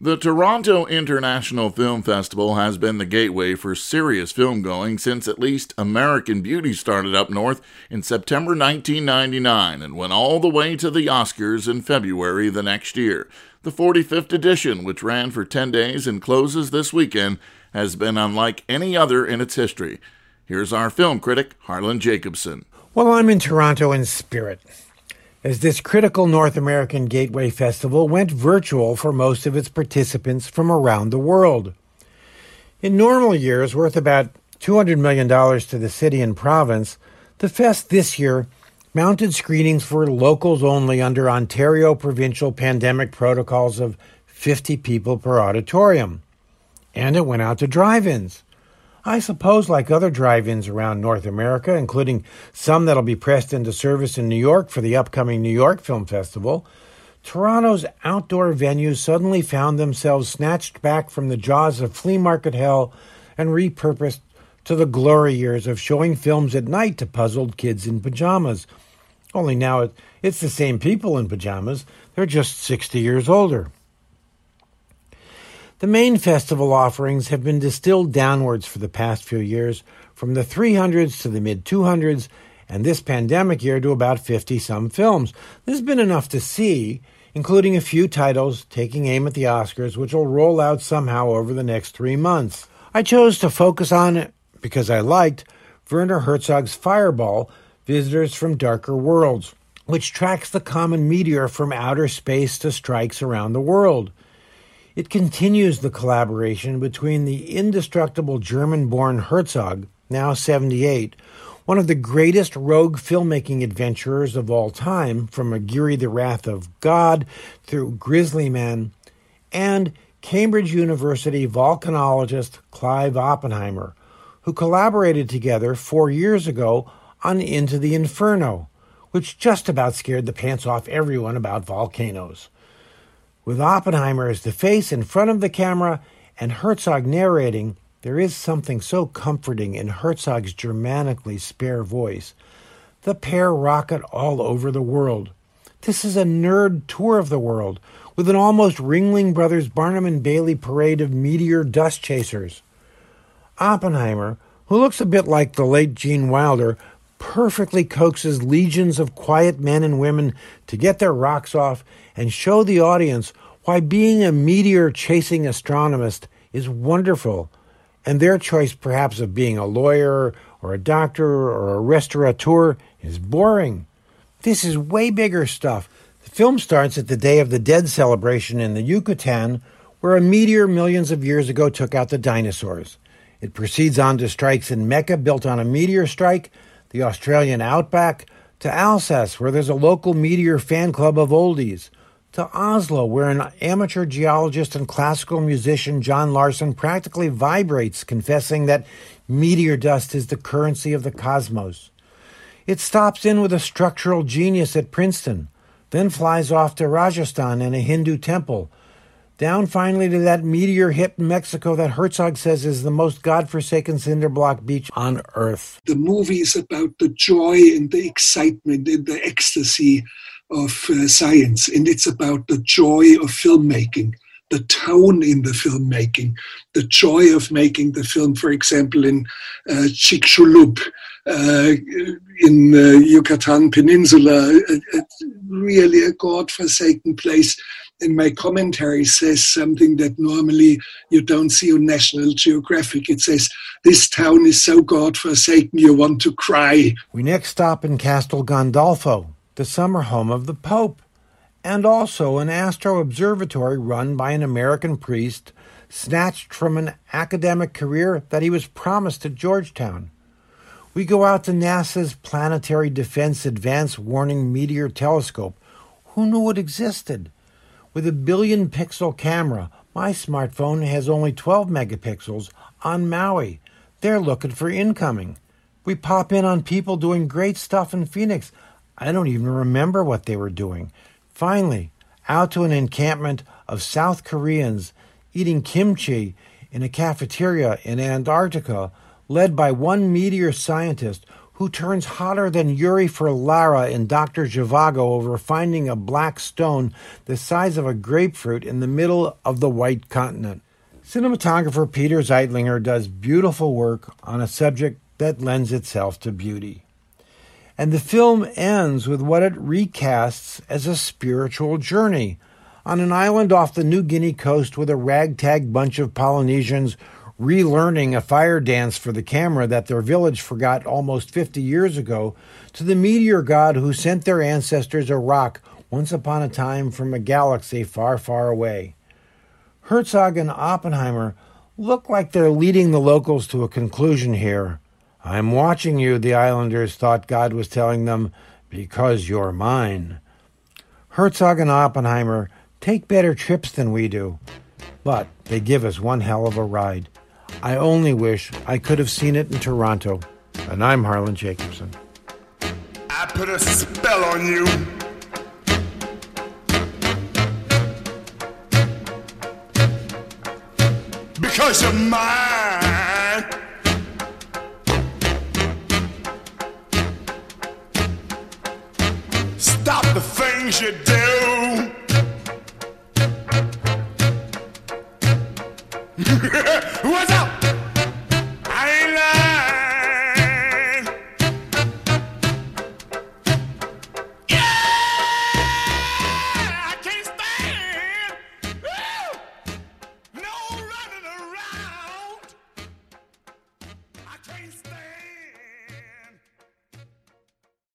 The Toronto International Film Festival has been the gateway for serious film-going since at least American Beauty started up north in September 1999 and went all the way to the Oscars in February the next year. The 45th edition, which ran for 10 days and closes this weekend, has been unlike any other in its history. Here's our film critic, Harlan Jacobson. Well, I'm in Toronto in spirit, as this critical North American Gateway Festival went virtual for most of its participants from around the world. In normal years, worth about $200 million to the city and province, the fest this year mounted screenings for locals only under Ontario provincial pandemic protocols of 50 people per auditorium. And it went out to drive-ins. I suppose like other drive-ins around North America, including some that'll be pressed into service in New York for the upcoming New York Film Festival, Toronto's outdoor venues suddenly found themselves snatched back from the jaws of flea market hell and repurposed to the glory years of showing films at night to puzzled kids in pajamas. Only now it's the same people in pajamas. They're just 60 years older. The main festival offerings have been distilled downwards for the past few years, from the 300s to the mid-200s, and this pandemic year to about 50-some films. This has been enough to see, including a few titles taking aim at the Oscars, which will roll out somehow over the next 3 months. I chose to focus on it because I liked Werner Herzog's Fireball, Visitors from Darker Worlds, which tracks the common meteor from outer space to strikes around the world. It continues the collaboration between the indestructible German-born Herzog, now 78, one of the greatest rogue filmmaking adventurers of all time, from Aguirre the Wrath of God through Grizzly Man, and Cambridge University volcanologist Clive Oppenheimer, who collaborated together 4 years ago on Into the Inferno, which just about scared the pants off everyone about volcanoes. With Oppenheimer as the face in front of the camera and Herzog narrating, there is something so comforting in Herzog's Germanically spare voice. The pair rocket all over the world. This is a nerd tour of the world, with an almost Ringling Brothers Barnum and Bailey parade of meteor dust chasers. Oppenheimer, who looks a bit like the late Gene Wilder, perfectly coaxes legions of quiet men and women to get their rocks off and show the audience why being a meteor-chasing astronomist is wonderful, and their choice perhaps of being a lawyer or a doctor or a restaurateur is boring. This is way bigger stuff. The film starts at the Day of the Dead celebration in the Yucatan, where a meteor millions of years ago took out the dinosaurs. It proceeds on to strikes in Mecca built on a meteor strike, the Australian outback, to Alsace, where there's a local meteor fan club of oldies, to Oslo, where an amateur geologist and classical musician, John Larson, practically vibrates, confessing that meteor dust is the currency of the cosmos. It stops in with a structural genius at Princeton, then flies off to Rajasthan in a Hindu temple, down finally to that meteor hit in Mexico that Herzog says is the most godforsaken cinderblock beach on earth. The movie is about the joy and the excitement and the ecstasy of science, and it's about the joy of filmmaking, the tone in the filmmaking, the joy of making the film, for example, in Chicxulub, in Yucatan Peninsula, really a godforsaken place. And my commentary says something that normally you don't see on National Geographic. It says, this town is so godforsaken you want to cry. We next stop in Castel Gandolfo, the summer home of the Pope, and also an astro observatory run by an American priest snatched from an academic career that he was promised at Georgetown. We go out to NASA's Planetary Defense Advanced Warning Meteor Telescope. Who knew it existed? With a 1 billion pixel camera, my smartphone has only 12 megapixels on Maui. They're looking for incoming. We pop in on people doing great stuff in Phoenix. I don't even remember what they were doing. Finally, out to an encampment of South Koreans eating kimchi in a cafeteria in Antarctica, led by one meteor scientist who turns hotter than Yuri for Lara in Dr. Zhivago over finding a black stone the size of a grapefruit in the middle of the white continent. Cinematographer Peter Zeitlinger does beautiful work on a subject that lends itself to beauty. And the film ends with what it recasts as a spiritual journey on an island off the New Guinea coast with a ragtag bunch of Polynesians relearning a fire dance for the camera that their village forgot almost 50 years ago, to the meteor god who sent their ancestors a rock once upon a time from a galaxy far, far away. Herzog and Oppenheimer look like they're leading the locals to a conclusion here. "I'm watching you," the islanders thought God was telling them, "because you're mine." Herzog and Oppenheimer take better trips than we do, but they give us one hell of a ride. I only wish I could have seen it in Toronto. And I'm Harlan Jacobson. I put a spell on you. Because you're mine. Stop the things you do.